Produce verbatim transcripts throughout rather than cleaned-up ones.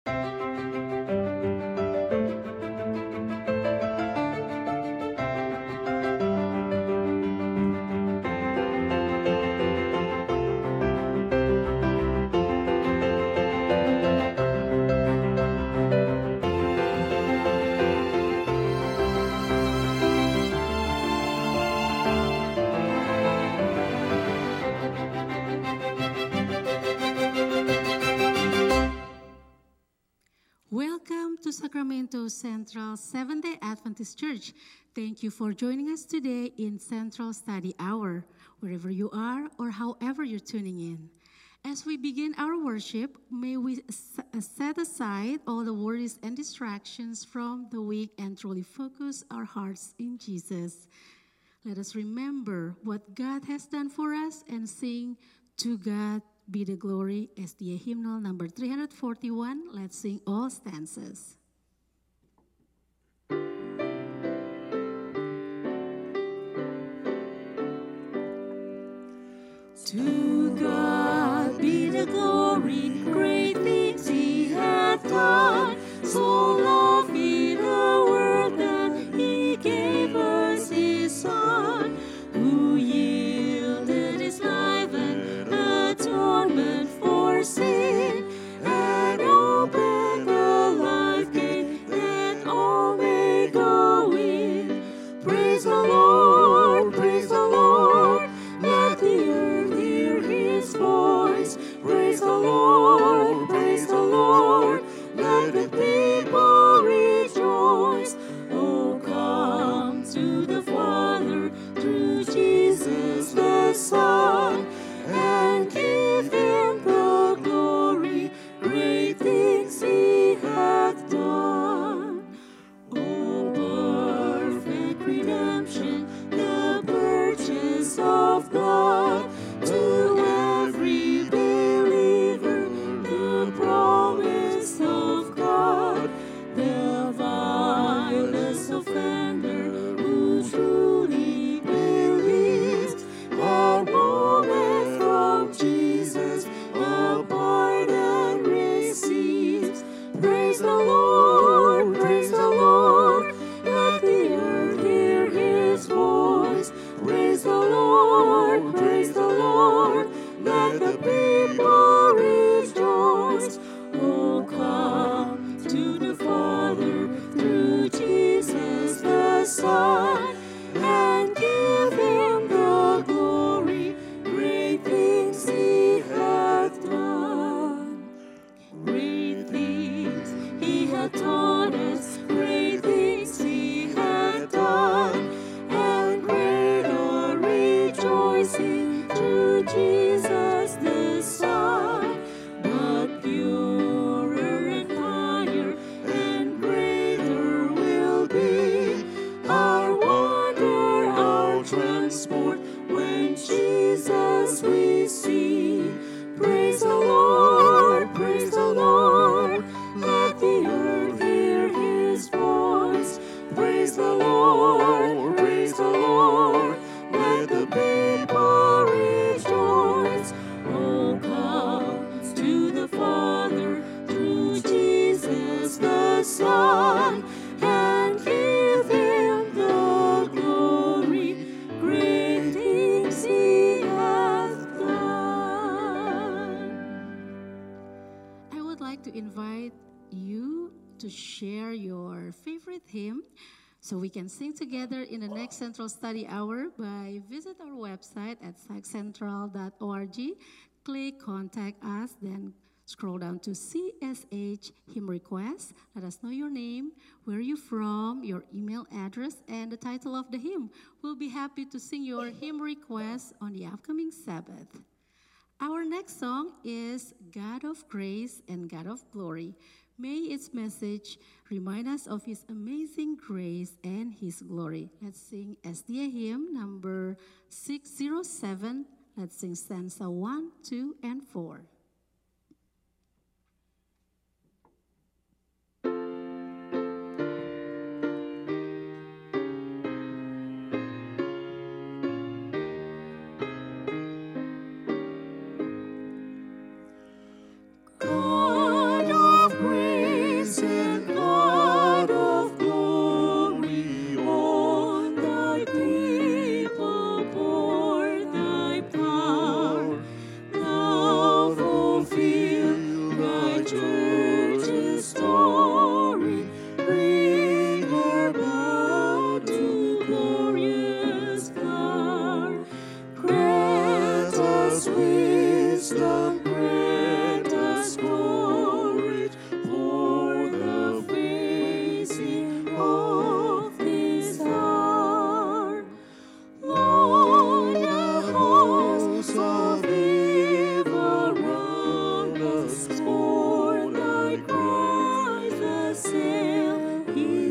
Welcome to Sacramento Central Seventh-day Adventist Church. Thank you for joining us today in Central Study Hour, wherever you are or however you're tuning in. As we begin our worship, may we set aside all the worries and distractions from the week and truly focus our hearts in Jesus. Let us remember what God has done for us and sing "To God Be the Glory" as the hymnal number three forty-one. Let's sing all stanzas. To God be the glory, great things He hath done. So loved He the world that He gave us His Son, who yielded His life and atonement for sin, and opened the life gate that all may go in. Praise the Lord, praise the Lord, let the earth hear His voice. Praise the Lord, praise the Lord, let the people rejoice. Oh, come to the Father through Jesus the Son, and give Him the glory, great things He hath done. Oh, perfect redemption, the purchase of God, to every believer, the promise of God. The vilest offender who truly believes, that moment from Jesus a pardon receives. Praise the Lord, praise the Lord, let the earth hear His voice. Praise the Lord, praise the Lord, let the people rejoice. Oh, come to the Father through Jesus the Son, and give Him the glory, great things He hath done. Great things He hath taught us, great things He hath done, and greater rejoicing through Jesus the Son. But purer and higher and greater will be our wonder, our transport, when Jesus we see. Praise the Lord, praise the Lord, let the earth hear His voice. Praise the Lord, praise the Lord, let the people rejoice. Oh, come to the Father through Jesus the Son, and give Him the glory, great things He hath done. I would like to invite you to share your favorite hymn so we can sing together in the next Central Study Hour by visit our website at sac central dot org. Click Contact Us, then scroll down to C S H Hymn Request. Let us know your name, where you're from, your email address, and the title of the hymn. We'll be happy to sing your hymn request on the upcoming Sabbath. Our next song is God of Grace and God of Glory. May its message remind us of His amazing grace and His glory. Let's sing S D A hymn number six oh seven. Let's sing stanza one, two, and four. God of grace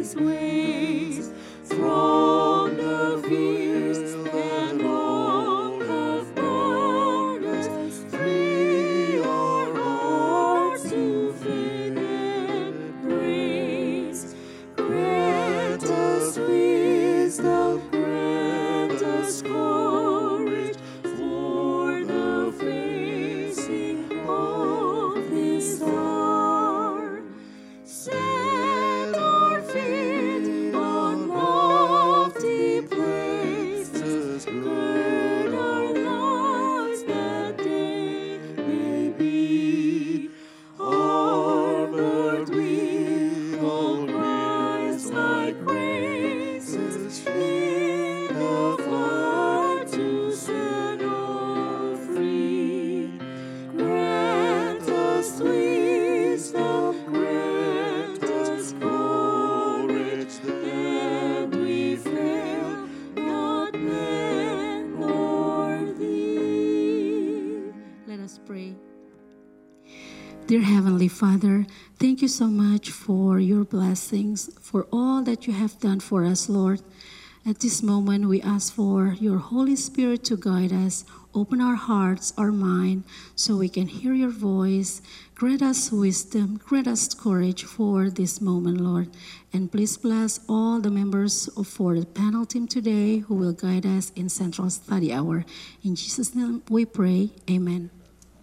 his ways. From the fears and all of darkness, free our hearts to faith and praise. Grant us wisdom, grant us courage for the facing of this hour. Set our feet on lofty places, gird our lives that they may be armored with all Christ-like graces, feet of heart to set all free. Grant us wisdom, grant us courage, that we fail not men nor thee. Let us pray. Dear Heavenly Father, thank you so much for your blessings, for all that you have done for us, Lord. At this moment, we ask for your Holy Spirit to guide us, open our hearts, our mind, so we can hear your voice. Grant us wisdom, grant us courage for this moment, Lord. And please bless all the members of for the panel team today who will guide us in Central Study Hour. In Jesus' name we pray, amen.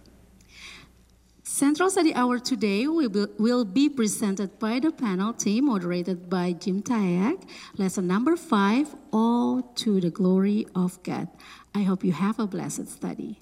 Central Study Hour today will be, will be presented by the panel team, moderated by Jim Tayak. Lesson number five, All to the Glory of God. I hope you have a blessed study.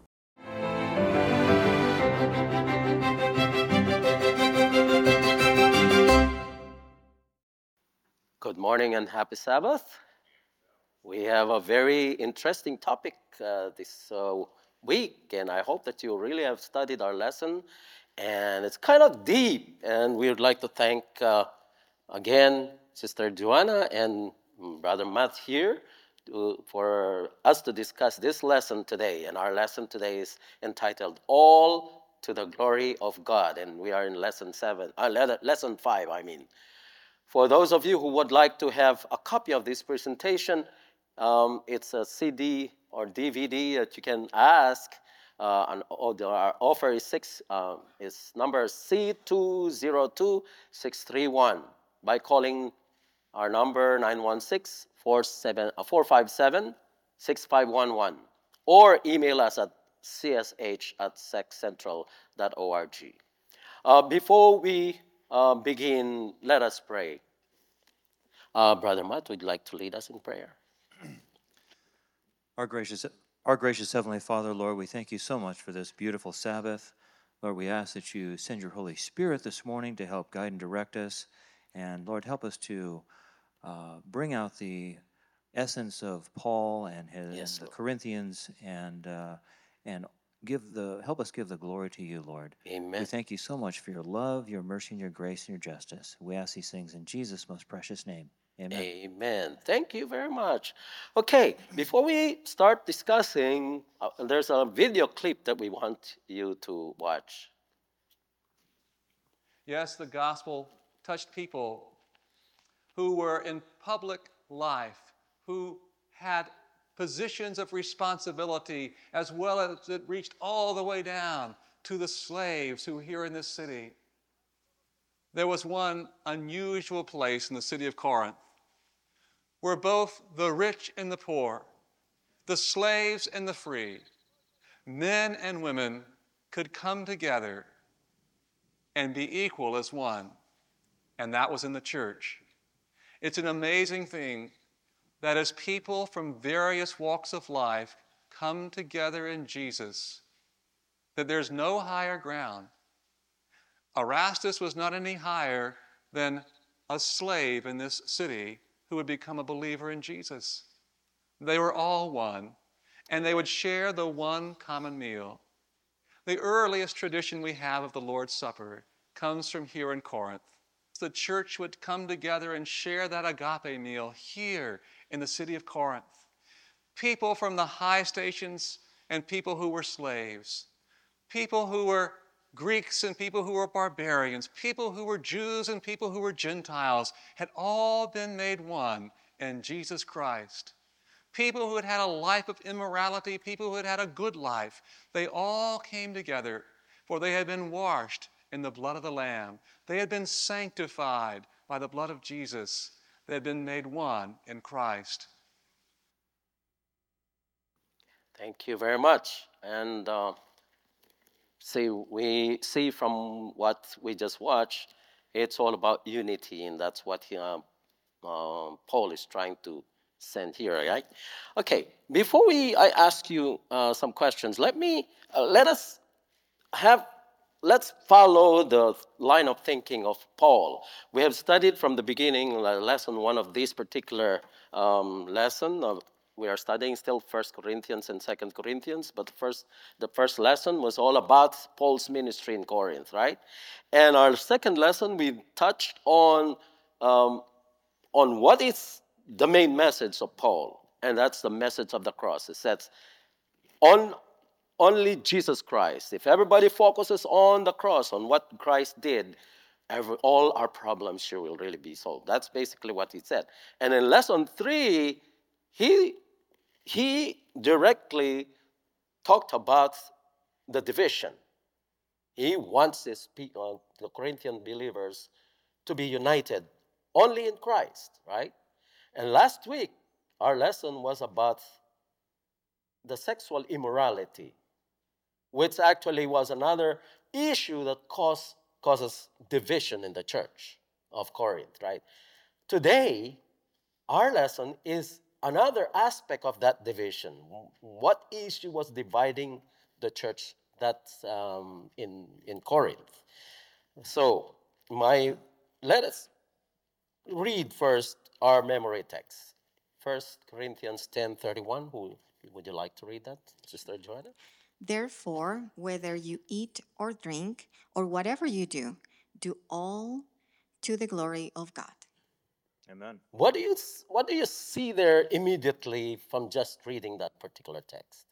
Good morning and happy Sabbath. We have a very interesting topic uh, this uh, week, and I hope that you really have studied our lesson. And it's kind of deep, and we would like to thank uh, again Sister Joanna and Brother Matt here to, for us to discuss this lesson today. And our lesson today is entitled All to the Glory of God, and we are in lesson seven, uh, lesson five, I mean. For those of you who would like to have a copy of this presentation, um, it's a C D or D V D that you can ask. Uh, and our offer is six. Uh, is number C two zero two six three one by calling our number nine one six, four five seven, six five one one or email us at c s h at sec central dot org. Uh, before we uh, begin, let us pray. Uh, Brother Matt, would you like to lead us in prayer? Our gracious, our gracious Heavenly Father, Lord, we thank you so much for this beautiful Sabbath. Lord, we ask that you send your Holy Spirit this morning to help guide and direct us. And Lord, help us to uh, bring out the essence of Paul and his Yes, the Lord. Corinthians, and uh, and give the help us give the glory to you, Lord. Amen. We thank you so much for your love, your mercy, and your grace, and your justice. We ask these things in Jesus' most precious name. Amen. Amen. Thank you very much. Okay, before we start discussing, uh, there's a video clip that we want you to watch. Yes, the gospel touched people who were in public life, who had positions of responsibility, as well as it reached all the way down to the slaves who were here in this city. There was one unusual place in the city of Corinth where both the rich and the poor, the slaves and the free, men and women could come together and be equal as one, and that was in the church. It's an amazing thing that as people from various walks of life come together in Jesus, that there's no higher ground. Erastus was not any higher than a slave in this city who would become a believer in Jesus. They were all one, and they would share the one common meal. The earliest tradition we have of the Lord's Supper comes from here in Corinth. The church would come together and share that agape meal here in the city of Corinth. People from the high stations and people who were slaves, people who were Greeks and people who were barbarians, people who were Jews and people who were Gentiles, had all been made one in Jesus Christ. People who had had a life of immorality, people who had had a good life, they all came together, for they had been washed in the blood of the Lamb. They had been sanctified by the blood of Jesus. They had been made one in Christ. Thank you very much. And uh, see, we see from what we just watched, it's all about unity, and that's what he, uh, uh, Paul is trying to send here, right? Okay, before we, I ask you uh, some questions, let me, uh, let us have, let's follow the line of thinking of Paul. We have studied from the beginning, uh, lesson one of this particular um, lesson. Of, we are studying still First Corinthians and Second Corinthians, but the first, the first lesson was all about Paul's ministry in Corinth, right? And our second lesson, we touched on, um, on what is the main message of Paul, and that's the message of the cross. It says, on only Jesus Christ. If everybody focuses on the cross, on what Christ did, every, all our problems sure will really be solved. That's basically what he said. And in lesson three, he, he directly talked about the division. He wants his people, the Corinthian believers to be united only in Christ, right? And last week, our lesson was about the sexual immorality, which actually was another issue that cause, causes division in the church of Corinth, right? Today, our lesson is another aspect of that division. What issue was dividing the church that's um, in, in Corinth? So, my, let us read first our memory text. First Corinthians ten thirty-one. Who would you like to read that, Sister Joanna? Therefore, whether you eat or drink or whatever you do, do all to the glory of God. Amen. What do you what do you see there immediately from just reading that particular text?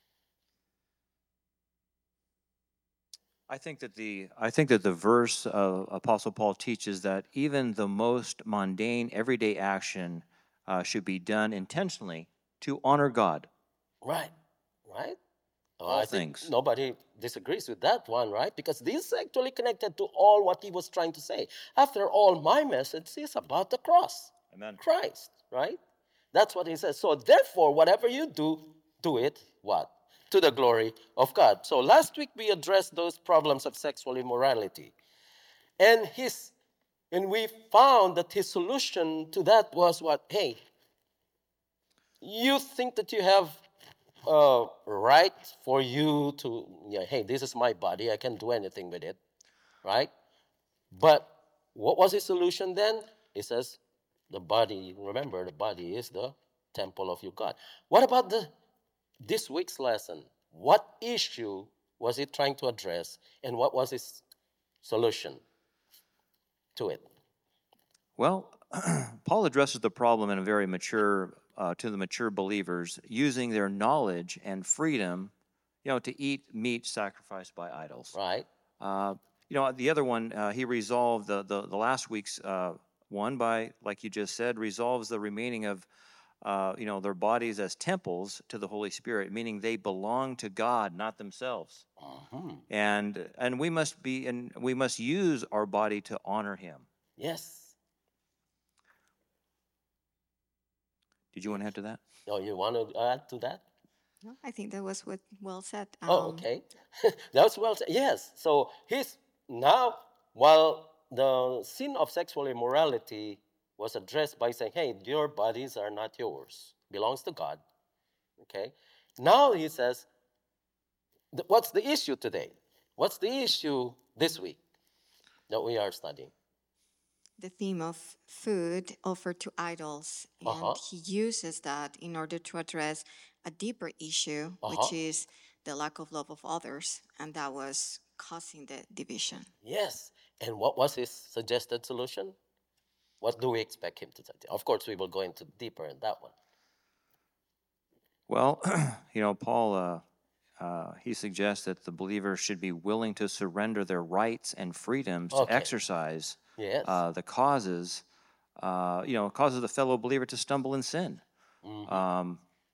I think that the I think that the verse of Apostle Paul teaches that even the most mundane, everyday action uh, should be done intentionally to honor God. Right, right. Well, All I think things. nobody disagrees with that one, right? Because this is actually connected to all what he was trying to say. After all, my message is about the cross. Amen. Christ, right? That's what he says. So therefore, whatever you do, do it what? To the glory of God. So last week we addressed those problems of sexual immorality. And his and we found that his solution to that was what? Hey, you think that you have uh, right for you to, yeah, hey, this is my body, I can do anything with it, right? But what was his solution then? He says, the body, remember, the body is the temple of your God. What about the this week's lesson? What issue was he trying to address, and what was his solution to it? Well, Paul addresses the problem in a very mature, uh, to the mature believers, using their knowledge and freedom, you know, to eat meat sacrificed by idols. Right. Uh, you know, the other one, uh, he resolved the, the, the last week's uh, one by, like you just said, resolves the remaining of, uh, you know, their bodies as temples to the Holy Spirit, meaning they belong to God, not themselves. Uh-huh. And and we must be, and we must use our body to honor Him. Yes. Did you want to add to that? Oh, you want to add to that? No, I think that was what well said. Oh, Um, okay. That's well said. Yes. So he's now, while the sin of sexual immorality was addressed by saying, hey, your bodies are not yours, belongs to God. Okay. Now he says, th- what's the issue today? What's the issue this week that we are studying? the theme of food offered to idols, and Uh-huh. he uses that in order to address a deeper issue, which Uh-huh. is the lack of love of others, and that was causing the division. Yes. And what was his suggested solution? What do we expect him to say? Of course, we will go into deeper in that one. Well, you know, Paul uh, uh, he suggests that the believer should be willing to surrender their rights and freedoms to Okay. exercise Yes. uh, the causes, uh, you know, causes the fellow believer to stumble in sin. Mhm. Um,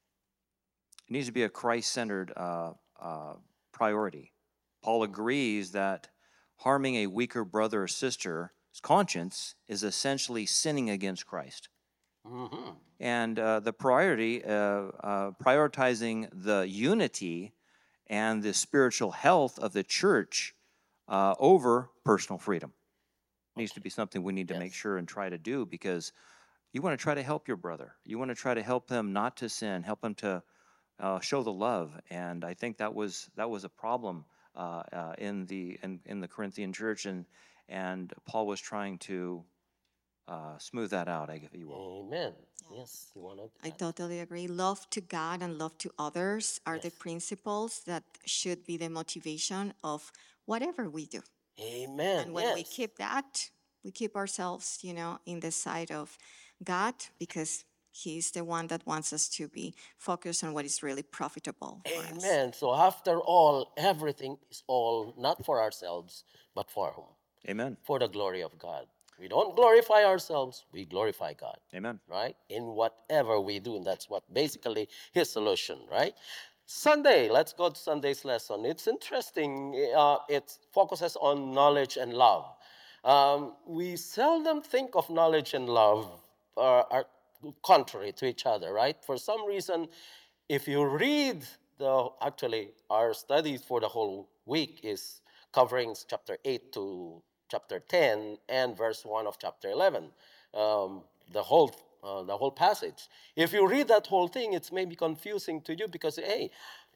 it needs to be a Christ-centered uh, uh, priority. Paul agrees that harming a weaker brother or sister's conscience is essentially sinning against Christ. Mhm. And uh, the priority, uh, uh, prioritizing the unity and the spiritual health of the church uh, over personal freedom needs to be something we need to make Yes. sure and try to do, because you want to try to help your brother. You want to try to help them not to sin, help them to uh, show the love. And I think that was that was a problem uh, uh, in the in, in the Corinthian church, and and Paul was trying to uh, smooth that out, I guess you will. Amen. Yes, you want to. I totally agree. Love to God and love to others are the Yes. principles that should be the motivation of whatever we do. Amen. And when we Yes. keep that, we keep ourselves, you know, in the side of God, because He's the one that wants us to be focused on what is really profitable for us. Amen. So after all, everything is all not for ourselves, but for whom? Amen. For the glory of God. We don't glorify ourselves, we glorify God. Amen. Right? In whatever we do. And that's what basically his solution, right? Sunday, let's go to Sunday's lesson. It's interesting. Uh, it focuses on knowledge and love. Um, we seldom think of knowledge and love uh, are contrary to each other, right? For some reason, if you read the, actually, our studies for the whole week is covering chapter eight to chapter ten and verse one of chapter eleven, um, the whole uh, the whole passage. If you read that whole thing, it's maybe confusing to you because, hey,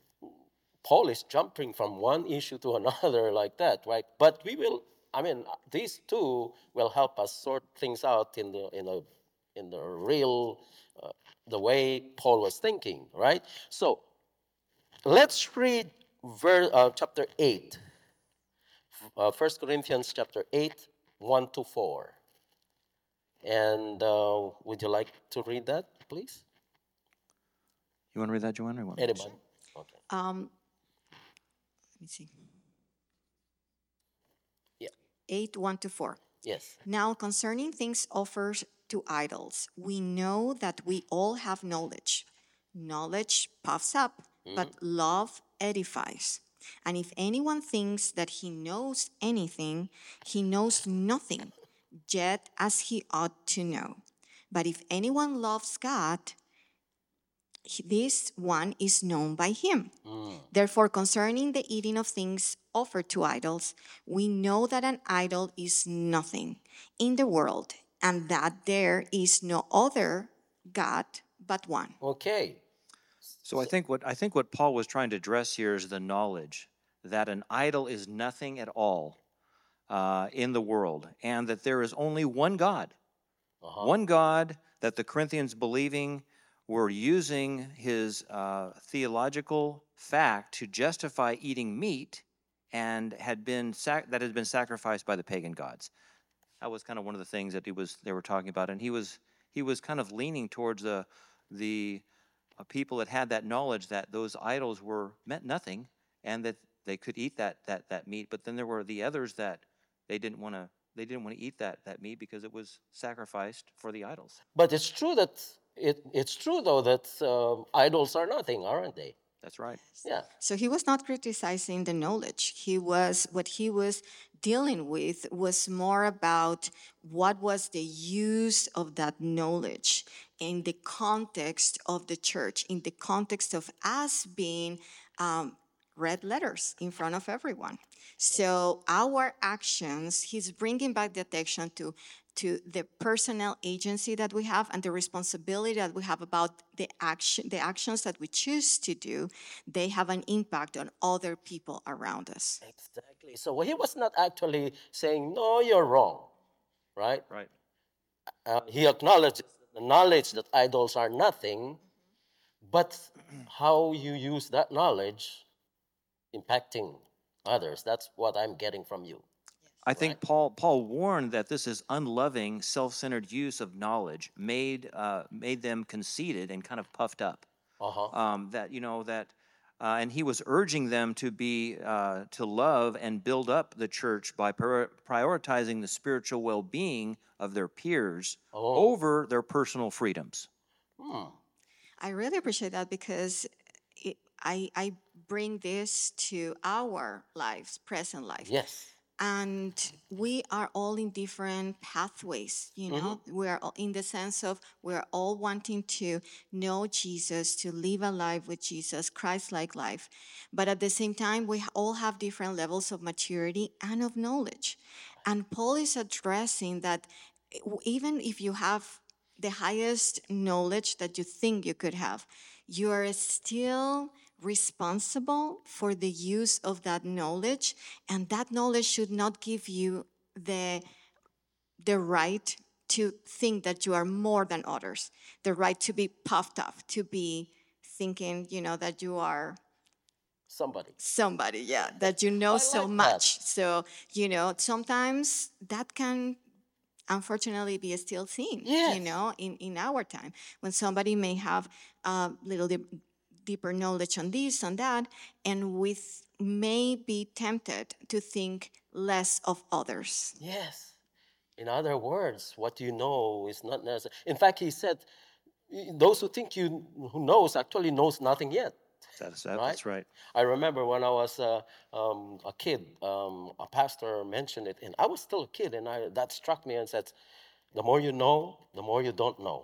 Paul is jumping from one issue to another like that, right? But we will, I mean, these two will help us sort things out in the in the in the real uh, the way Paul was thinking, right? So let's read ver, uh, chapter eight, uh, First Corinthians chapter eight, one to four. And uh, would you like to read that, please? You want to read that, Joanne? Or you want me to? Anybody? Okay. Um, let me see. Yeah. eight, one to four. Yes. Now, concerning things offered to idols, we know that we all have knowledge. Knowledge puffs up, but love edifies. And if anyone thinks that he knows anything, he knows nothing, yet as he ought to know. But if anyone loves God, he- this one is known by him. Therefore, concerning the eating of things offered to idols, we know that an idol is nothing in the world, and that there is no other God but one. Okay. So I think what I think what Paul was trying to address here is the knowledge that an idol is nothing at all uh, in the world, and that there is only one God, Uh-huh. one God that the Corinthians believing were using his uh, theological fact to justify eating meat, and had been sac- that had been sacrificed by the pagan gods. That was kind of one of the things that he was they were talking about, and he was he was kind of leaning towards the the uh, people that had that knowledge that those idols were meant nothing, and that they could eat that that that meat. But then there were the others that they didn't want to they didn't want to eat that that meat because it was sacrificed for the idols. But it's true that it, it's true though that um, idols are nothing, aren't they? That's right. Yeah. So he was not criticizing the knowledge. He was what he was dealing with was more about what was the use of that knowledge in the context of the church, in the context of us being um, red letters in front of everyone. So our actions, he's bringing back the attention to to the personal agency that we have and the responsibility that we have about the action, the actions that we choose to do. They have an impact on other people around us. Exactly. So he was not actually saying, no, you're wrong, right? Right. Uh, he acknowledges the knowledge that idols are nothing, but how you use that knowledge impacting others. That's what I'm getting from you. I think Paul Paul warned that this is unloving, self-centered use of knowledge made uh, made them conceited and kind of puffed up. Uh-huh. Um, that you know that Uh, and he was urging them to be uh, to love and build up the church by prior- prioritizing the spiritual well-being of their peers Oh. over their personal freedoms. Hmm. I really appreciate that because it, I, I bring this to our lives, present life. Yes. And we are all in different pathways, you know. We are all in the sense of we're all wanting to know Jesus, to live a life with Jesus, Christ-like life. But at the same time, we all have different levels of maturity and of knowledge. And Paul is addressing that even if you have the highest knowledge that you think you could have, you are still responsible for the use of that knowledge, and that knowledge should not give you the the right to think that you are more than others, the right to be puffed up, to be thinking, you know, that you are Somebody. somebody, yeah, that you know I so like much. that. So, you know, sometimes that can unfortunately be still seen, Yes. you know, in, in our time, when somebody may have a little dip, deeper knowledge on this, on that, and we th- may be tempted to think less of others. Yes. In other words, what you know is not necessary. In fact, he said, those who think you who knows actually knows nothing yet. That's, that, Right? that's right. I remember when I was uh, um, a kid, um, a pastor mentioned it, and I was still a kid, and I, that struck me and said, the more you know, the more you don't know.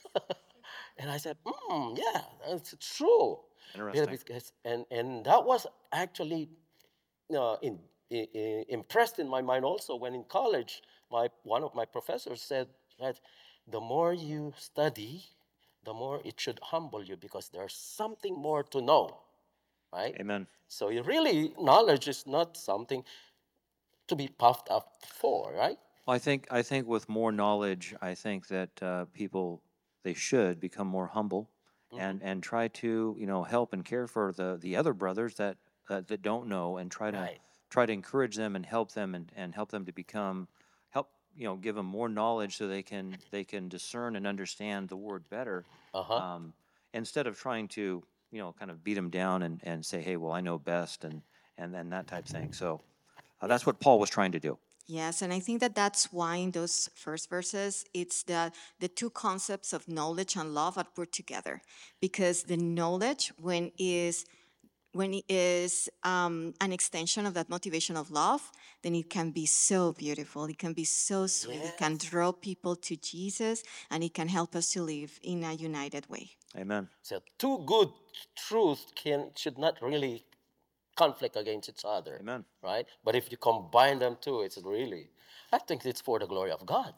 And I said, hmm, yeah, that's true. Interesting. Because, and, and that was actually uh, in, i- impressed in my mind also when in college, my, one of my professors said that the more you study, the more it should humble you because there's something more to know, right? Amen. So you really, knowledge is not something to be puffed up for, right? Well, I think I think with more knowledge, I think that uh, people they should become more humble and and try to you know help and care for the the other brothers that uh, that don't know and try to Right. try to encourage them and help them and, and help them to become help you know give them more knowledge so they can they can discern and understand the word better Uh-huh. um, instead of trying to you know kind of beat them down and, and say, hey, well, I know best and and then that type thing. So uh, that's what Paul was trying to do. Yes, and I think that that's why in those first verses, it's the, the two concepts of knowledge and love are put together. Because the knowledge, when is when it is um, an extension of that motivation of love, then it can be so beautiful. It can be so sweet. It can Yes. draw people to Jesus, and it can help us to live in a united way. Amen. So two good truths can should not really conflict against each other. Amen. Right? But if you combine them two, it's really, I think it's for the glory of God.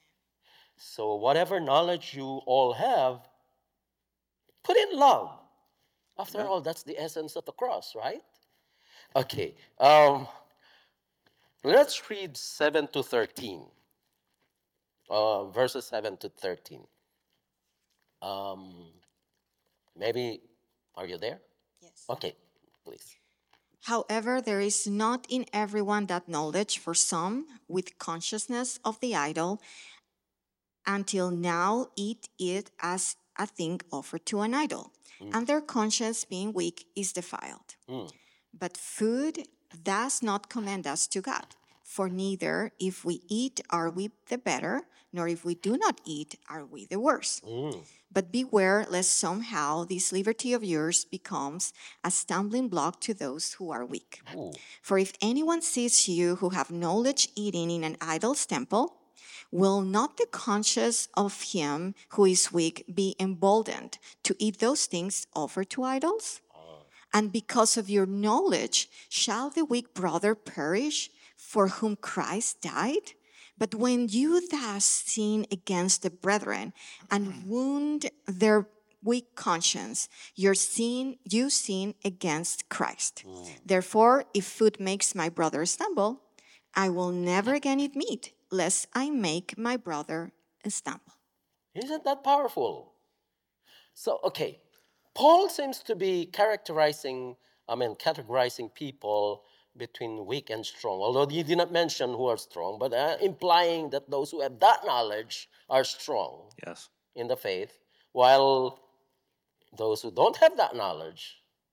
So whatever knowledge you all have, put in love. After Amen. all, that's the essence of the cross, right? Okay. Um, let's read seven to thirteen. Uh, verses seven to thirteen. Um, maybe, are you there? Yes. Okay, please. However, there is not in everyone that knowledge, for some, with consciousness of the idol, until now eat it as a thing offered to an idol, and their conscience, being weak, is defiled. Mm. But food does not commend us to God, for neither if we eat are we the better, nor if we do not eat are we the worse. Mm. But beware lest somehow this liberty of yours becomes a stumbling block to those who are weak. Ooh. For if anyone sees you who have knowledge eating in an idol's temple, will not the conscience of him who is weak be emboldened to eat those things offered to idols? And because of your knowledge, shall the weak brother perish for whom Christ died? But when you thus sin against the brethren and wound their weak conscience, your sin, you sin against Christ. Therefore, if food makes my brother stumble, I will never again eat meat, lest I make my brother stumble. Isn't that powerful? So, okay, Paul seems to be characterizing, I mean, categorizing people between weak and strong, although he did not mention who are strong, but uh, implying that those who have that knowledge are strong Yes. in the faith, while those who don't have that knowledge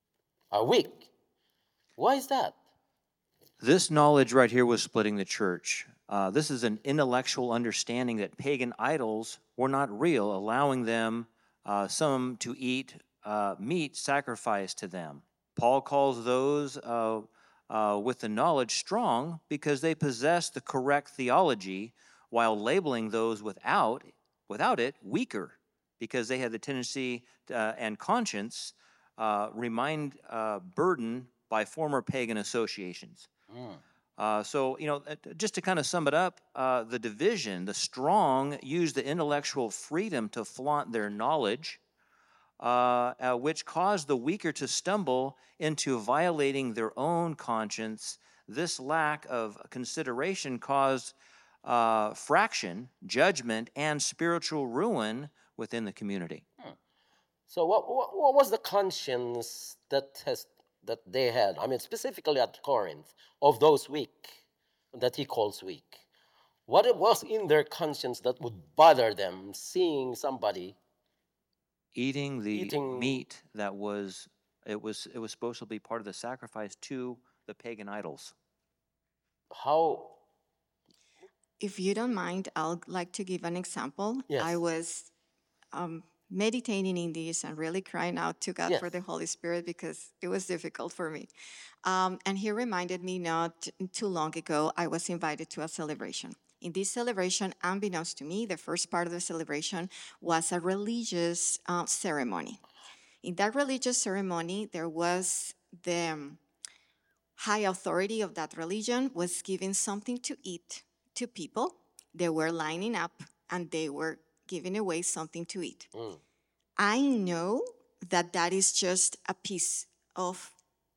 are weak. Why is that? This knowledge right here was splitting the church. Uh, this is an intellectual understanding that pagan idols were not real, allowing them, uh, some, to eat uh, meat sacrificed to them. Paul calls those uh, uh, with the knowledge strong because they possess the correct theology, while labeling those without, without it weaker because they had the tendency to, uh, and conscience uh, remind uh, burden by former pagan associations. Uh, so, you know, uh, just to kind of sum it up, uh, the division, the strong use the intellectual freedom to flaunt their knowledge, uh, uh, which caused the weaker to stumble into violating their own conscience. This lack of consideration caused uh, fraction, judgment, and spiritual ruin within the community. So what, what, what was the conscience that has that they had? I mean, specifically at Corinth, of those weak, that he calls weak. What it was in their conscience that would bother them seeing somebody Eating the Eating- meat that was it was it was supposed to be part of the sacrifice to the pagan idols. how If you don't mind, I'll like to give an example. Yes. I was um, meditating in this and really crying out to God Yes. for the Holy Spirit because it was difficult for me. Um, and He reminded me not too long ago, I was invited to a celebration. In this celebration, unbeknownst to me, the first part of the celebration was a religious uh, ceremony. In that religious ceremony, there was the um, high authority of that religion was giving something to eat to people. They were lining up and they were giving away something to eat. I know that that is just a piece of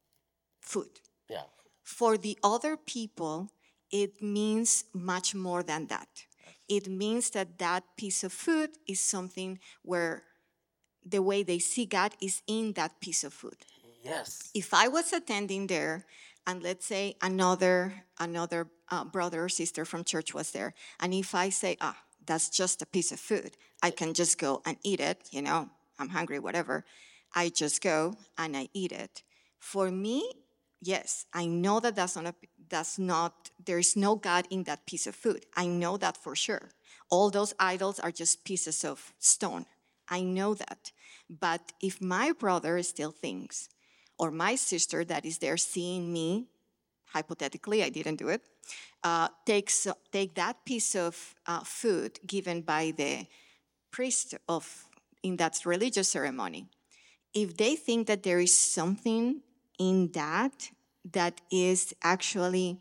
food. yeah For the other people, it means much more than that. It means that that piece of food is something where the way they see God is in that piece of food. yes If I was attending there, and let's say another another uh, brother or sister from church was there, and if I say, ah, that's just a piece of food, I can just go and eat it. You know, I'm hungry, whatever. I just go and I eat it. For me, yes, I know that that's not a, that's not. There is no God in that piece of food. I know that for sure. All those idols are just pieces of stone. I know that. But if my brother still thinks, or my sister that is there seeing me, hypothetically, I didn't do it, uh, takes, take that piece of uh, food given by the priest of in that religious ceremony, if they think that there is something in that that is actually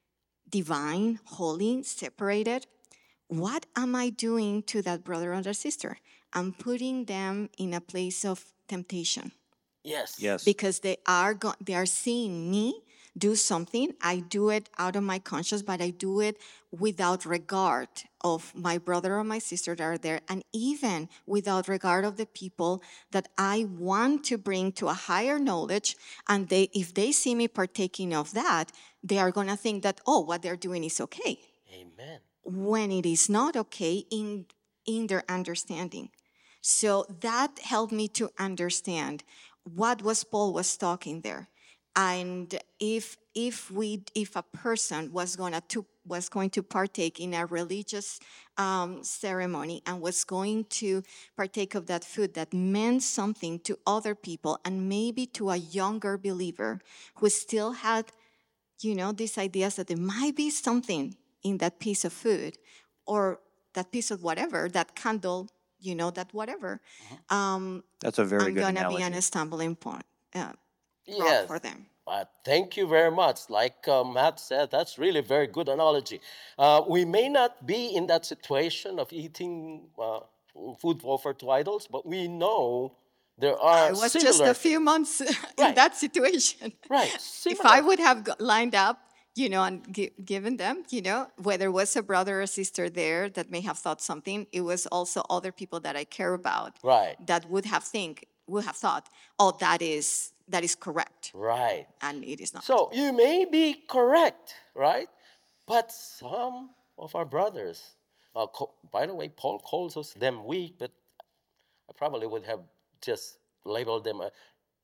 divine, holy, separated, what am I doing to that brother or that sister? I'm putting them in a place of temptation yes Yes. because they are go- they are seeing me do something. I do it out of my conscience, but I do it without regard of my brother or my sister that are there, and even without regard of the people that I want to bring to a higher knowledge. And they, if they see me partaking of that, they are gonna think that, oh, what they're doing is okay, amen when it is not okay in in their understanding. So that helped me to understand what was Paul was talking there. And if if we if a person was gonna to was going to partake in a religious um, ceremony and was going to partake of that food that meant something to other people and maybe to a younger believer who still had, you know, these ideas that there might be something in that piece of food or that piece of whatever, that candle, you know, that whatever, um, That's a very I'm good going to analogy. be on a stumbling point uh, rock yes for them. Uh, thank you very much. Like uh, Matt said, that's really very good analogy. Uh, we may not be in that situation of eating uh, food offered to idols, but we know there are I was similar just a few months in Right. that situation. Right, If similar. I would have go- lined up, you know, and gi- given them, you know, whether it was a brother or sister there that may have thought something, it was also other people that I care about Right. that would have think would have thought, oh, that is that is correct, Right. and it is not. So you may be correct, right? But some of our brothers, uh, co- by the way, Paul calls us them weak, but I probably would have just labeled them uh,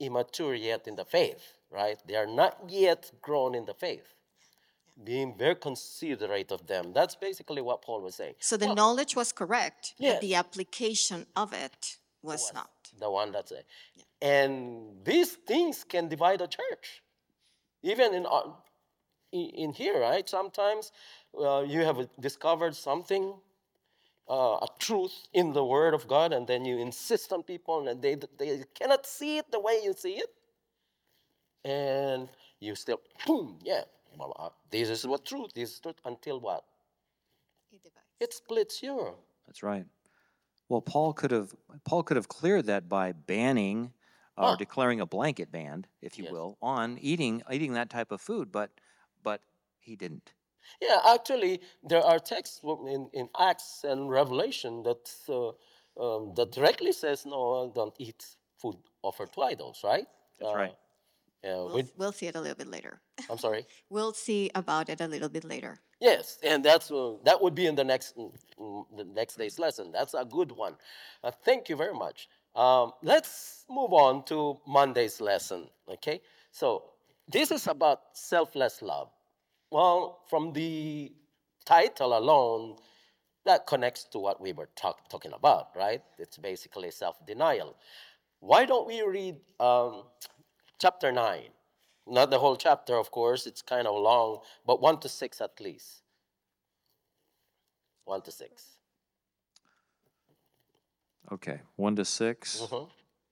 immature yet in the faith, right? They are not yet grown in the faith. Being very considerate of them. That's basically what Paul was saying. So the Well, knowledge was correct, Yes. but the application of it was, was not. the one that's it. And these things can divide a church. Even in our, in, in here, right? Sometimes uh, you have discovered something, uh, a truth in the Word of God, and then you insist on people, and they they cannot see it the way you see it, and you still, boom, yeah, well, uh, this is what truth. This is truth until what? It divides. It splits you. That's right. Well, Paul could have Paul could have cleared that by banning uh, or Ah. declaring a blanket ban, if you Yes. will, on eating eating that type of food, but but he didn't. Yeah, actually, there are texts in, in Acts and Revelation that uh, um, that directly says, no, don't eat food offered to idols, right? That's right. Uh, We'll, with, we'll see it a little bit later. I'm sorry. We'll see about it a little bit later. Yes, and that's uh, that would be in the next mm, mm, the next day's lesson. That's a good one. Uh, thank you very much. Um, let's move on to Monday's lesson. Okay, so this is about selfless love. Well, from the title alone, that connects to what we were talk, talking about, right? It's basically self-denial. Why don't we read um, chapter nine? Not the whole chapter, of course. It's kind of long, but one to six at least. One to six. Okay, one to six, Mhm.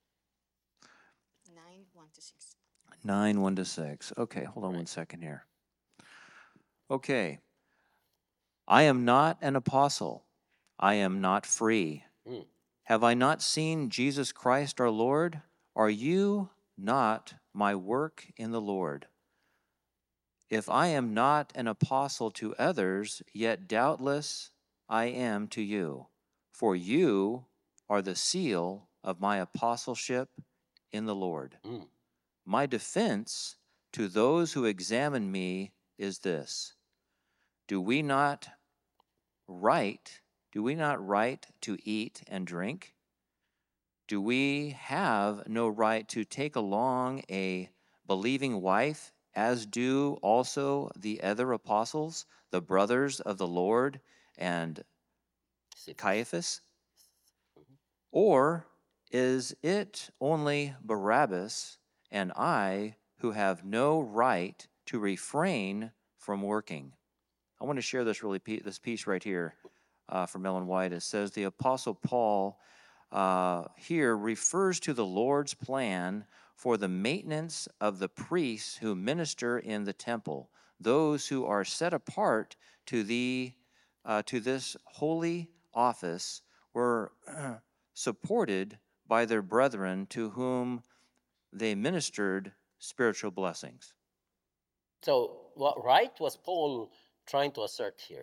Nine, one to six. nine, one to six. Okay, hold on one second here. Okay, I am not an apostle. I am not free. Mm. Have I not seen Jesus Christ our Lord? Are you not my work in the Lord? If I am not an apostle to others, yet doubtless I am to you, for you are the seal of my apostleship in the Lord. Mm. My defense to those who examine me is this: Do we not right, do we not right to eat and drink? Do we have no right to take along a believing wife, as do also the other apostles, the brothers of the Lord, and Caiaphas? Or is it only Barabbas and I who have no right to refrain from working? I want to share this really this piece right here uh, from Ellen White. It says the Apostle Paul uh, here refers to the Lord's plan for the maintenance of the priests who minister in the temple, those who are set apart to the uh, to this holy office were uh, supported by their brethren to whom they ministered spiritual blessings. So, what right was Paul trying to assert here?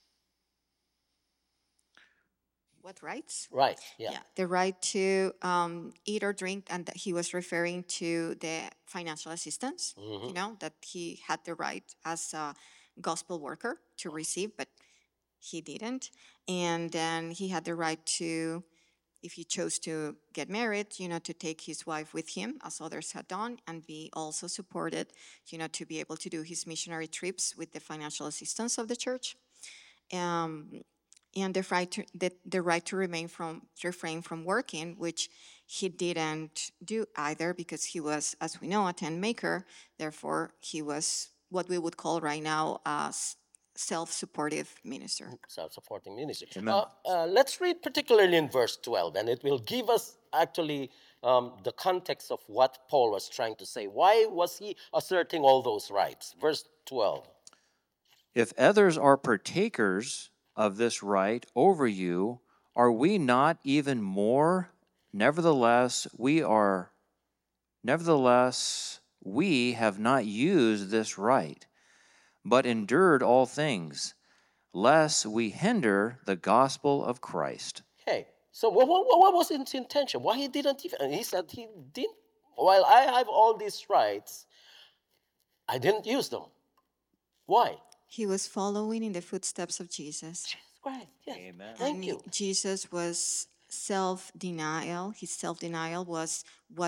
What rights? Right, yeah. Yeah, the right to um, eat or drink, and that he was referring to the financial assistance. You know, that he had the right as a gospel worker to receive, but he didn't. And then he had the right to, if he chose to get married, you know, to take his wife with him, as others had done, and be also supported, you know, to be able to do his missionary trips with the financial assistance of the church. Um, and the right to the, the right to remain from refrain from working, which he didn't do either, because he was, as we know, a tent maker. Therefore, he was what we would call right now a self-supportive minister. Self-supporting ministry. Amen. Uh, uh, let's read particularly in verse twelve, and it will give us actually um, the context of what Paul was trying to say. Why was he asserting all those rights? Verse twelve. If others are partakers of this right over you, are we not even more? Nevertheless, we are, nevertheless, we have not used this right, but endured all things, lest we hinder the gospel of Christ. Okay, so what, what, what was his intention? Why he didn't even, he said he didn't, while I have all these rights, I didn't use them. Why? He was following in the footsteps of Jesus. Right, yes. Amen. Thank And you. Jesus was self-denial. His self-denial was what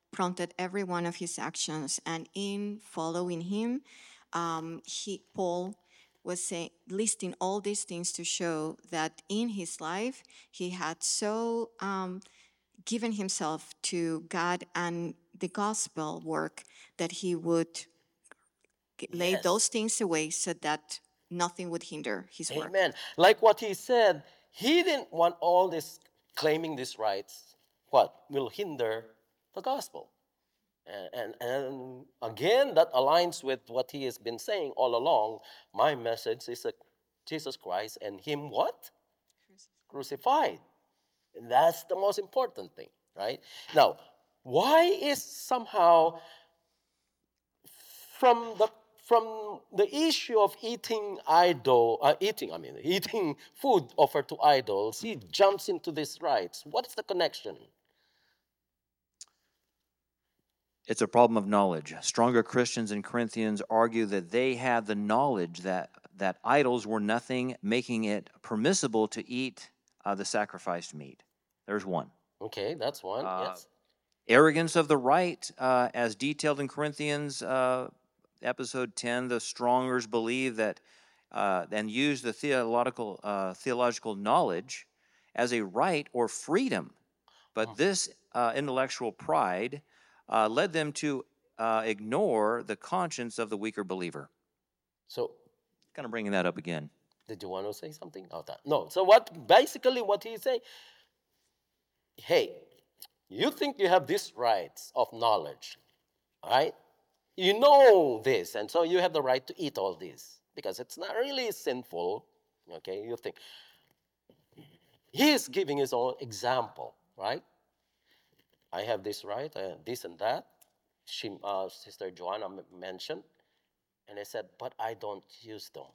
prompted every one of his actions. And in following him, um, he Paul was saying, listing all these things to show that in his life he had so um, given himself to God and the gospel work that he would g- lay Yes. those things away so that nothing would hinder his work. Amen. Like what he said, he didn't want all this claiming these rights, what will hinder the gospel. And, and, and again, that aligns with what he has been saying all along. My message is a Jesus Christ and him what? Crucified. And that's the most important thing, right? Now, why is somehow from the from the issue of eating idol, uh, eating, I mean, eating food offered to idols, he jumps into these rights. What is the connection? It's a problem of knowledge. Stronger Christians in Corinthians argue that they had the knowledge that, that idols were nothing, making it permissible to eat uh, the sacrificed meat. There's one. Okay, that's one, Uh, yes. Arrogance of the right, uh, as detailed in Corinthians uh, episode ten, the Strongers believe that uh, and use the theological uh, theological knowledge as a right or freedom, but this uh, intellectual pride uh, led them to uh, ignore the conscience of the weaker believer. So, Kind of bringing that up again. did you want to say something? Oh, that, no. So what, basically what he's saying, hey, you think you have these rights of knowledge, right? You know this, and so you have the right to eat all this because it's not really sinful, okay? You think. He is giving his own example, right? I have this right, uh, this and that. She, uh, Sister Joanna m- mentioned, and I said, but I don't use them.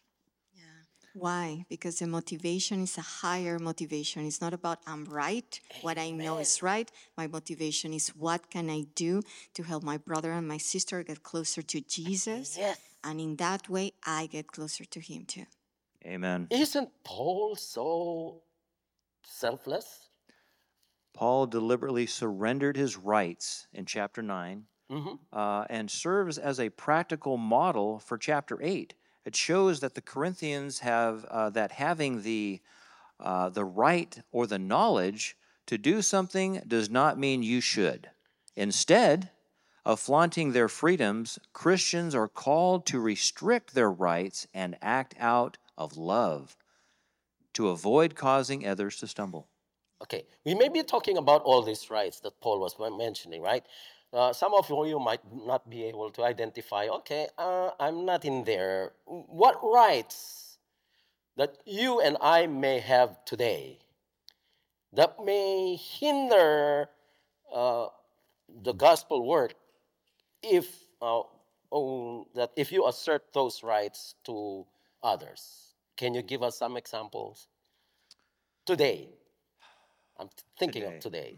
Why? Because the motivation is a higher motivation. It's not about I'm right, what I know is right. My motivation is what can I do to help my brother and my sister get closer to Jesus? Yes. And in that way, I get closer to him too. Amen. Isn't Paul so selfless? Paul deliberately surrendered his rights in chapter nine uh, and serves as a practical model for chapter eight. It shows that the Corinthians have uh, that having the uh, the right or the knowledge to do something does not mean you should. Instead of flaunting their freedoms, Christians are called to restrict their rights and act out of love to avoid causing others to stumble. Okay, we may be talking about all these rights that Paul was mentioning, right? Uh, some of you might not be able to identify, okay, uh, I'm not in there. What rights that you and I may have today that may hinder uh, the gospel work if, uh, oh, that if you assert those rights to others? Can you give us some examples? Today, I'm thinking Today. of today.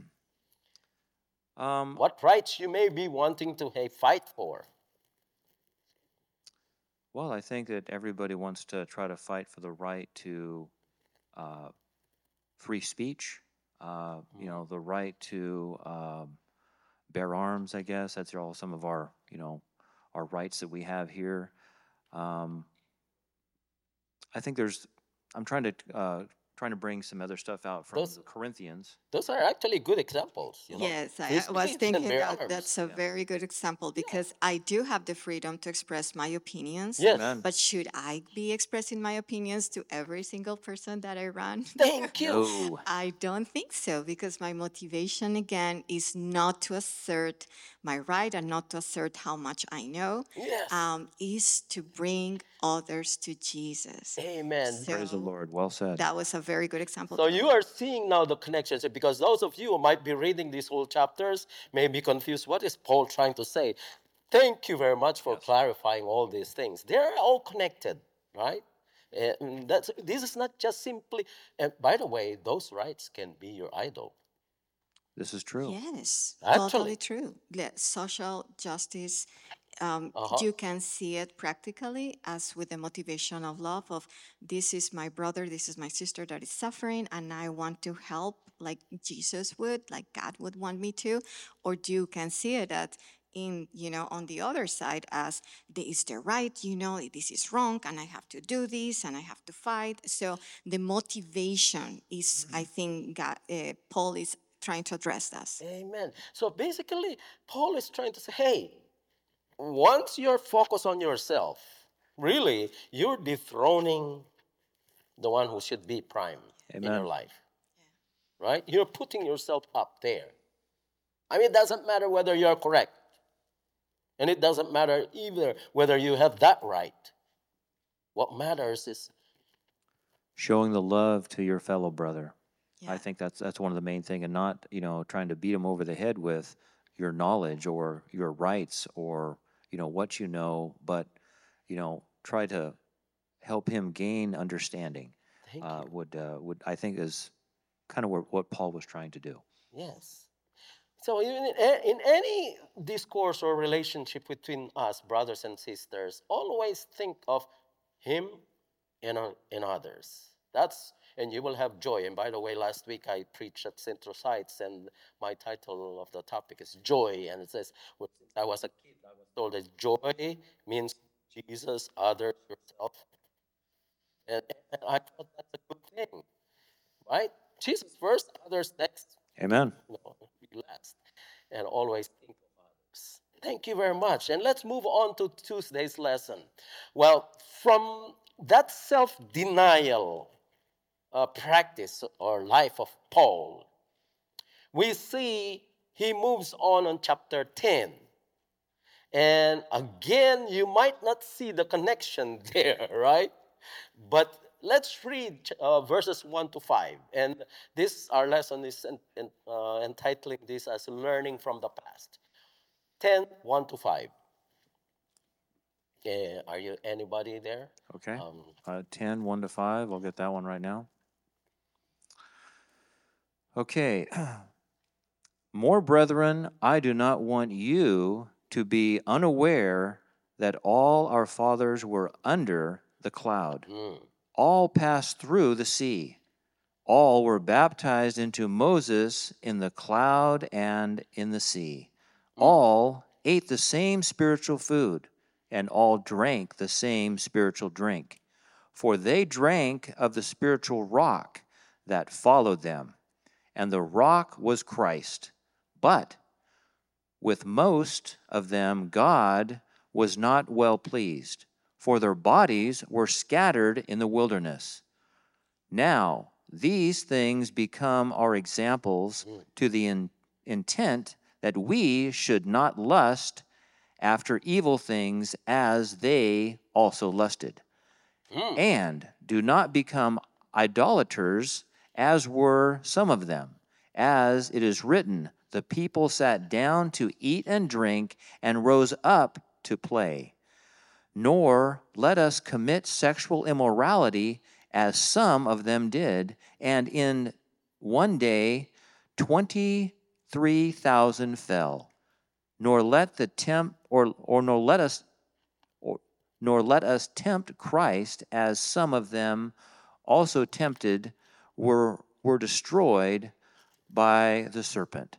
Um, What rights you may be wanting to hey, fight for? Well, I think that everybody wants to try to fight for the right to uh, free speech, uh, you know, the right to um, bear arms, I guess. That's all some of our, you know, our rights that we have here. Um, I think there's, I'm trying to, uh, trying to bring some other stuff out from Those- the Corinthians. Those are actually good examples. You know? Yes, I, Free I was speech and thinking bear that arms. that's a very good example because I do have the freedom to express my opinions. Yes. Amen. But should I be expressing my opinions to every single person that I run? Thank you. No. I don't think so because my motivation again is not to assert my right and not to assert how much I know. Yes. Um, is to bring others to Jesus. Amen. So Praise the Lord. Well said. that was a very good example. So for you me. are seeing now the connections because those of you who might be reading these whole chapters may be confused. What is Paul trying to say? Thank you very much for clarifying all these things. They're all connected, right? And that's, this is not just simply, and by the way, those rights can be your idol. This is true. Yes, Actually. totally true. The social justice um, Uh-huh. you can see it practically as with the motivation of love of this is my brother, this is my sister that is suffering, and I want to help like Jesus would, like God would want me to. Or you can see it at in you know on the other side as this is the right, you know this is wrong and I have to do this and I have to fight. So the motivation is, I think, God, uh, Paul is trying to address us. Amen. So basically, Paul is trying to say, hey, once you're focused on yourself, really, you're dethroning the one who should be prime in your Amen. life. Right? You're putting yourself up there. I mean, it doesn't matter whether you're correct. And it doesn't matter either whether you have that right. What matters is, Showing the love to your fellow brother. Yeah. I think that's that's one of the main thing, and not, you know, trying to beat him over the head with your knowledge or your rights or, you know, what you know, but, you know, try to help him gain understanding. thank Uh, you. would uh, would I think is kind of what Paul was trying to do. Yes. So in, in any discourse or relationship between us, brothers and sisters, always think of him and, uh, and others. That's, and you will have joy. And by the way, last week I preached at Central Sites, and my title of the topic is Joy. And it says, when I was a kid, I was told that joy means Jesus, others, yourself. And, and I thought that's a good thing, right? Jesus first, others next. Amen. No, be last. And always think of others. Thank you very much. And let's move on to Tuesday's lesson. Well, from that self denial uh, practice or life of Paul, we see he moves on in chapter ten. And again, you might not see the connection there, right? But let's read uh, verses one to five. And this, our lesson is en- en- uh, entitling this as Learning from the Past. ten, one to five. Uh, are you anybody there? Okay. Um, Uh, ten, one to five. I'll get that one right now. Okay. More brethren, I do not want you to be unaware that all our fathers were under the cloud. mm, All passed through the sea. All were baptized into Moses in the cloud and in the sea. All ate the same spiritual food, and all drank the same spiritual drink. For they drank of the spiritual rock that followed them, and the rock was Christ. But with most of them God was not well pleased, for their bodies were scattered in the wilderness. Now, these things become our examples to the in, intent that we should not lust after evil things as they also lusted. And do not become idolaters as were some of them. As it is written, the people sat down to eat and drink and rose up to play. Nor let us commit sexual immorality as some of them did, and in one day twenty-three thousand fell. Nor let the tempt or or nor let us or nor let us tempt Christ, as some of them also tempted were were destroyed by the serpent.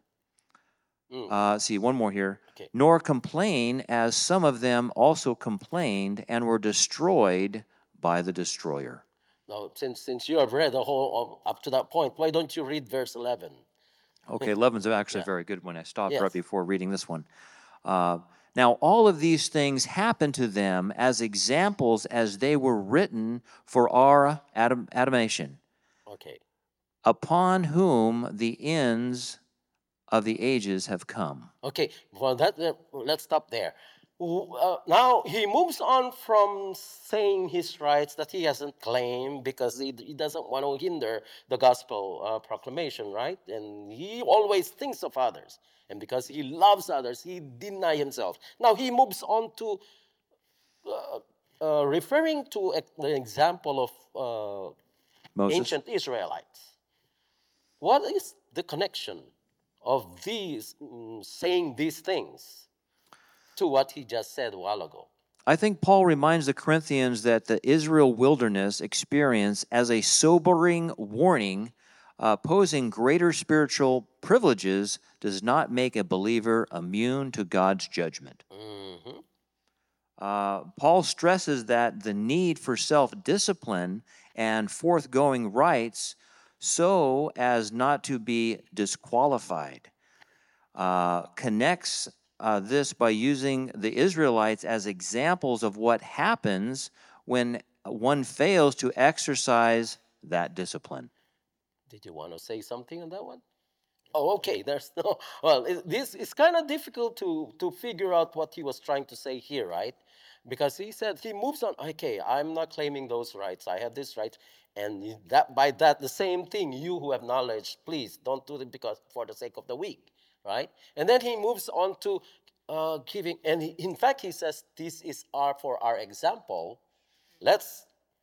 Uh, see, one more here. Okay. Nor complain, as some of them also complained and were destroyed by the destroyer. now, since, since you have read the whole um, up to that point, why don't you read verse eleven? Okay, eleven's actually Yeah. very good when I stopped Yes. right before reading this one. Uh, now, all of these things happened to them as examples as they were written for our adam, admonition, Okay. upon whom the ends of the ages have come. Okay, well, that, uh, let's stop there. W- Uh, now he moves on from saying his rights that he hasn't claimed because he, he doesn't want to hinder the gospel uh, proclamation, right? And he always thinks of others. And because he loves others, he deny himself. Now he moves on to uh, uh, referring to a- the example of uh, Moses. ancient Israelites. What is the connection of these mm, saying these things to what he just said a while ago. I think Paul reminds the Corinthians that the Israel wilderness experience as a sobering warning, uh, posing greater spiritual privileges, does not make a believer immune to God's judgment. Mhm. Uh, Paul stresses that the need for self-discipline and forthgoing rights so as not to be disqualified. Uh, connects uh, this by using the Israelites as examples of what happens when one fails to exercise that discipline. Did you want to say something on that one? Oh, okay. There's no. Well, it, this is kind of difficult to to figure out what he was trying to say here, right? Because he said he moves on. Okay, I'm not claiming those rights. I have this right, and you- that by that the same thing. You who have knowledge, please don't do it because for the sake of the weak, right? And then he moves on to uh, giving, and he, in fact he says this is our for our example. Let's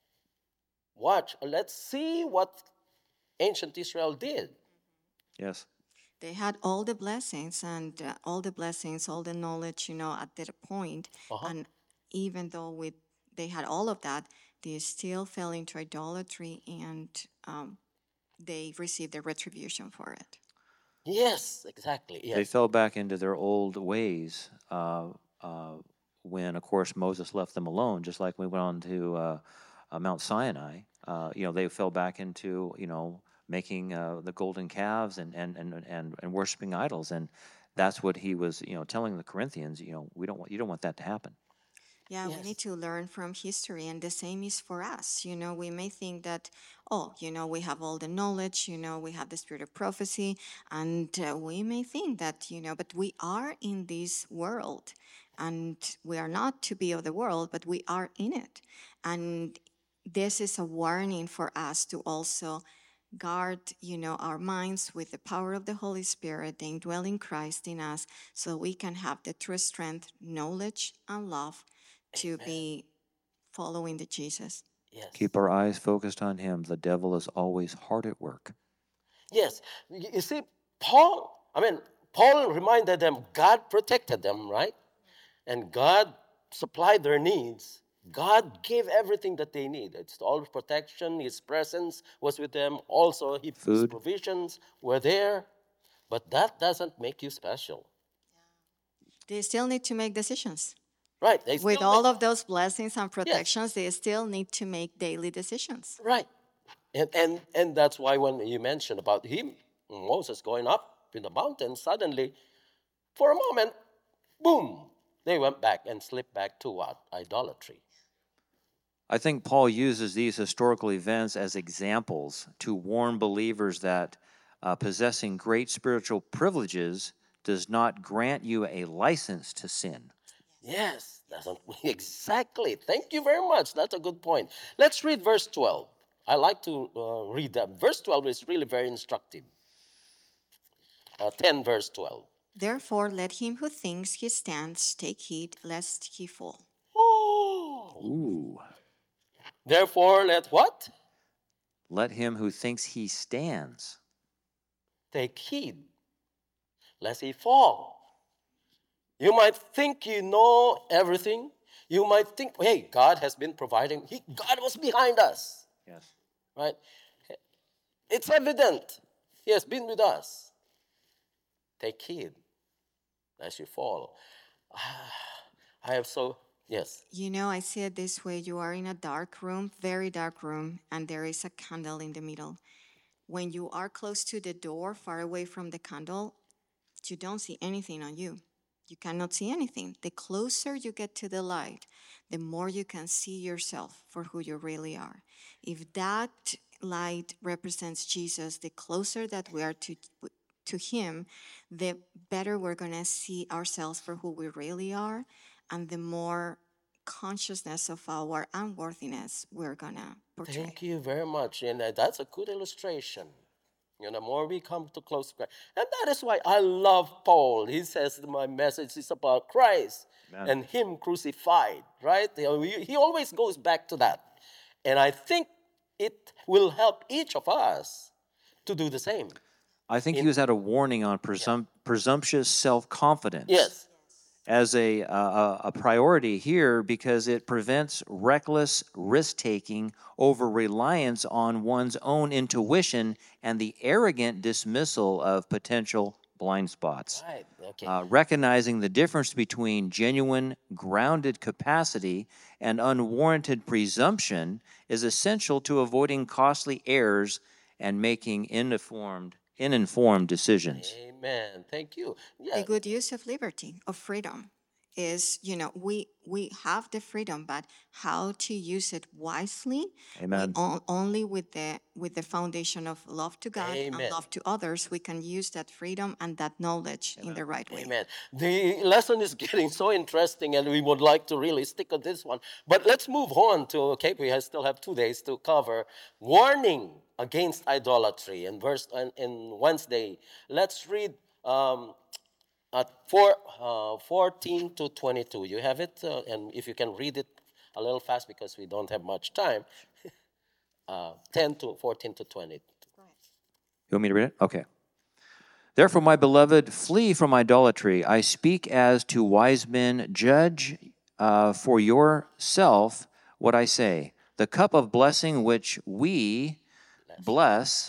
watch. Let's see what ancient Israel did. Yes. They had all the blessings and uh, all the blessings, all the knowledge, you know, at that point. Uh-huh. And even though with they had all of that, they still fell into idolatry, and um, they received the retribution for it. Yes, exactly. They Yes. fell back into their old ways uh, uh, when, of course, Moses left them alone, just like we went on to uh, uh, Mount Sinai. Uh, you know, they fell back into, you know, making uh, the golden calves and, and, and, and, and worshiping idols. And that's what he was, you know, telling the Corinthians, you know, we don't want, you don't want that to happen. Yeah, we Yes. need to learn from history, and the same is for us. You know, we may think that, oh, you know, we have all the knowledge, you know, we have the spirit of prophecy, and uh, we may think that, you know, but we are in this world, and we are not to be of the world, but we are in it. And this is a warning for us to also guard, you know, our minds with the power of the Holy Spirit, the indwelling Christ in us, so we can have the true strength, knowledge, and love to be following the Jesus. Yes. Keep our eyes focused on him. The devil is always hard at work. Yes. You you see, Paul, I mean, Paul reminded them God protected them, right? And God supplied their needs. God gave everything that they need. It's all protection. His presence was with them. Also, his Food. provisions were there. But that doesn't make you special, They still need to make decisions. right? They With still all make- of those blessings and protections, they still need to make daily decisions. Right. And, and, and that's why when you mentioned about him, Moses going up in the mountain, suddenly, for a moment, boom, they went back and slipped back to what? Idolatry. I think Paul uses these historical events as examples to warn believers that uh, possessing great spiritual privileges does not grant you a license to sin. Yes, that's a- exactly. Thank you very much. That's a good point. Let's read verse twelve. I like to uh, read that. Verse twelve is really very instructive. Uh, ten, verse twelve. Therefore, let him who thinks he stands take heed lest he fall. Oh. Ooh. Therefore, let what? Let him who thinks he stands. Take heed, lest he fall. You might think you know everything. You might think, hey, God has been providing. He, God was behind us, Yes. right? It's evident. He has been with us. Take heed, lest you fall. I have so, yes. You know, I see it this way. You are in a dark room, very dark room, and there is a candle in the middle. When you are close to the door, far away from the candle, you don't see anything on you. You cannot see anything. The closer you get to the light, the more you can see yourself for who you really are. If that light represents Jesus, the closer that we are to to him, the better we're going to see ourselves for who we really are, and the more consciousness of our unworthiness we're going to portray. Thank you very much. And uh, that's a good illustration. You know, the more we come to close to Christ. And that is why I love Paul. He says my message is about Christ Amen. and him crucified, right? You know, He he always goes back to that. And I think it will help each of us to do the same. I think he was at a warning on presum- presumptuous self-confidence. Yes. as a, a, a priority here because it prevents reckless risk taking over reliance on one's own intuition and the arrogant dismissal of potential blind spots. Right. Okay. Uh, recognizing the difference between genuine, grounded capacity and unwarranted presumption is essential to avoiding costly errors and making uninformed, uninformed decisions. Amen. Thank you. The Yeah. good use of liberty, of freedom, is, you know, we we have the freedom, but how to use it wisely, we Amen. on, only with the with the foundation of love to God Amen. and love to others, we can use that freedom and that knowledge in the right way. Amen. The lesson is getting so interesting, and we would like to really stick on this one. But let's move on to, okay, we have- still have two days to cover warning against idolatry. And verse in, in Wednesday, let's read um, at four, uh, fourteen to twenty-two. You have it, uh, and if you can read it a little fast because we don't have much time. Uh, ten to fourteen to twenty. You want me to read it? Okay. Therefore, my beloved, flee from idolatry. I speak as to wise men. Judge uh, for yourself what I say. The cup of blessing which we bless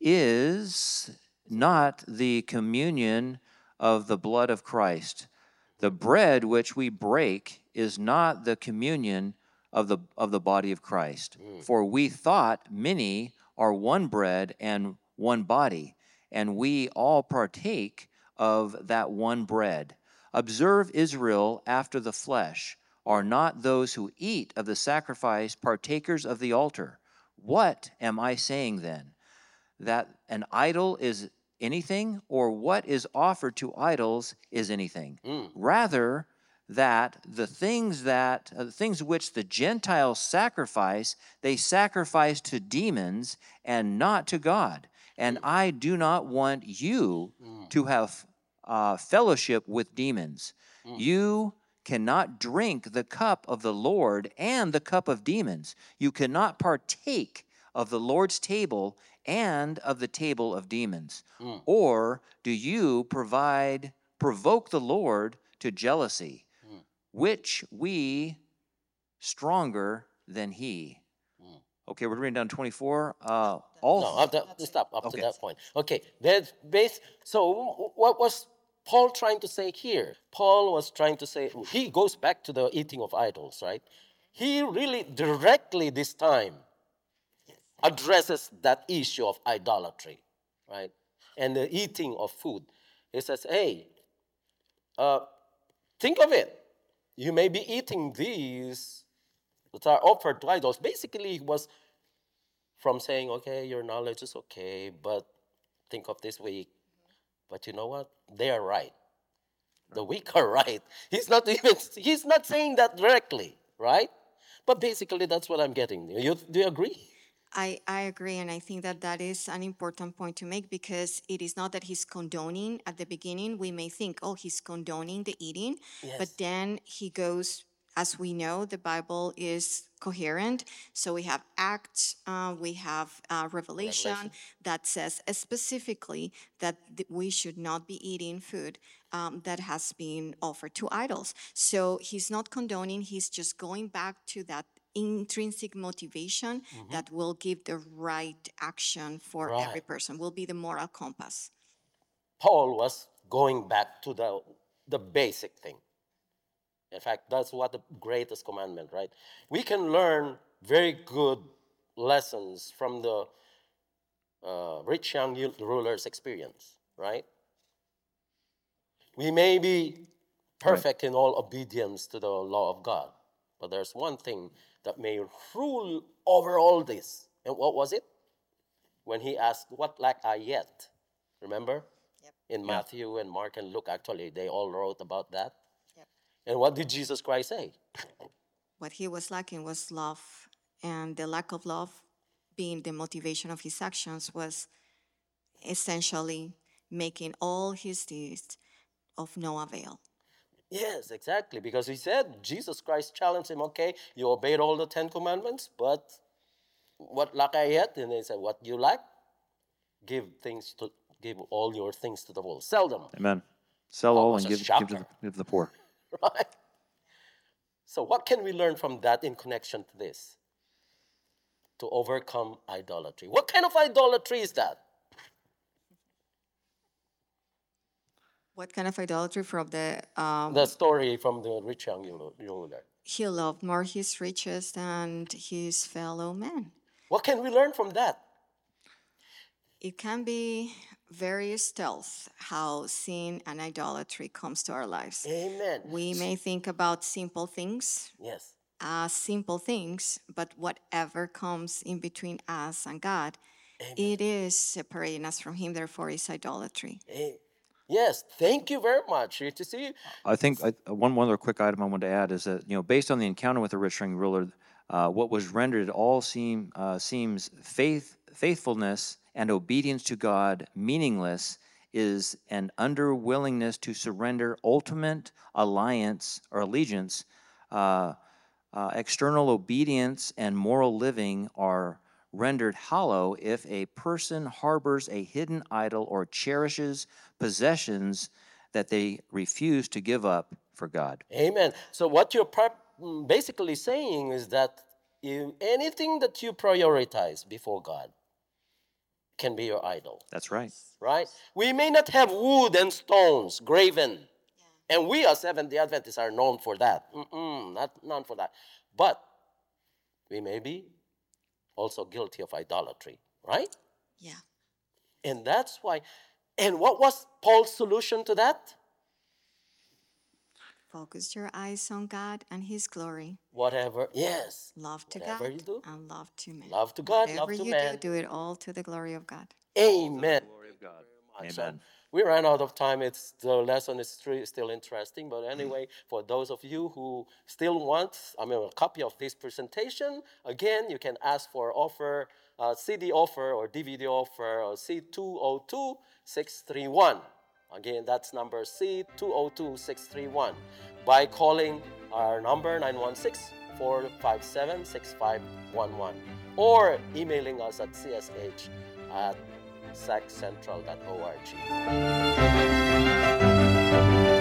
is not the communion of the blood of Christ. The bread which we break is not the communion of the of the body of Christ. For we thought many are one bread and one body, and we all partake of that one bread. Observe Israel after the flesh. Are not those who eat of the sacrifice partakers of the altar? What am I saying then? That an idol is anything, or what is offered to idols is anything? Rather, that the things that uh, the things which the Gentiles sacrifice, they sacrifice to demons and not to God. And I do not want you to have uh, fellowship with demons. You cannot drink the cup of the Lord and the cup of demons. You cannot partake of the Lord's table and of the table of demons. Or do you provide provoke the Lord to jealousy? Which we stronger than he? Okay, we're reading down twenty-four. Uh, all No, up to, stop up Okay. to that point. Okay, that's base. So, what was Paul trying to say here? Paul was trying to say, he goes back to the eating of idols, right? He really directly this time addresses that issue of idolatry, right? And the eating of food. He says, hey, uh, think of it. You may be eating these that are offered to idols. Basically, it was from saying, okay, your knowledge is okay, but think of this week. But you know what? They are right. The weak are right. He's not even, he's not saying that directly, right? But basically, that's what I'm getting. You, do you agree? I, I agree, and I think that that is an important point to make because it is not that he's condoning at the beginning. We may think, oh, he's condoning the eating, but Yes. then he goes, as we know, the Bible is coherent. So we have Acts, uh, we have uh, Revelation, Revelation. that says specifically that th- we should not be eating food um, that has been offered to idols. So he's not condoning, he's just going back to that intrinsic motivation that will give the right action for every Right. person, will be the moral compass. Paul was going back to the, the basic thing. In fact, that's what the greatest commandment, right? We can learn very good lessons from the uh, rich young ruler's experience, right? We may be perfect in all obedience to the law of God, but there's one thing that may rule over all this. And what was it? When he asked, what lack I yet? Remember? Yep. In Matthew and Mark and Luke, actually, they all wrote about that. Yep. And what did Jesus Christ say? What he was lacking was love, and the lack of love being the motivation of his actions was essentially making all his deeds of no avail. Yes, exactly. Because he said, Jesus Christ challenged him, okay, you obeyed all the Ten Commandments, but what lack I yet? And he said, what you lack? Give things to give all your things to the world. Sell them. Amen. Sell Oh, all it's and a give, give, to the, shocker. give to the poor. right? So what can we learn from that in connection to this? To overcome idolatry. What kind of idolatry is that? What kind of idolatry from the um, The story from the rich young ruler. he loved more his riches than his fellow men. What can we learn from that? It can be very stealth how sin and idolatry comes to our lives. Amen. We may think about simple things Yes. as simple things, but whatever comes in between us and God, it is separating us from Him. Therefore, it's idolatry. Eh, Yes, thank you very much. You to see, I think I, one one other quick item I wanted to add is that, you know, based on the encounter with the rich young ruler, uh, what was rendered all seem uh, seems faith faithfulness and obedience to God meaningless is an underwillingness to surrender ultimate alliance or allegiance. Uh, uh, external obedience and moral living are rendered hollow if a person harbors a hidden idol or cherishes possessions that they refuse to give up for God. amen. So what you're par- mm, basically saying is that you, anything that you prioritize before God can be your idol, That's right. right? We may not have wood and stones graven, and we as Seventh-day Adventists are known for that. Mm-mm, not known for that. But we may be also guilty of idolatry, right? Yeah. And that's why. And what was Paul's solution to that? Focus your eyes on God and His glory. Whatever, yes. Love to Whatever God you do, and love to men. love to God, Whatever love to you man. do, do it all to the glory of God. Amen. Glory of God. So Amen. we ran out of time. It's the lesson is stre- still interesting, but anyway, for those of you who still want, I mean, a copy of this presentation, again, you can ask for offer, uh, C D offer or D V D offer, or C two oh two, six three one. Again, that's number C two oh two, six three one. By calling our number nine one six, four five seven, six five one one or emailing us at c s h at sac central dot org.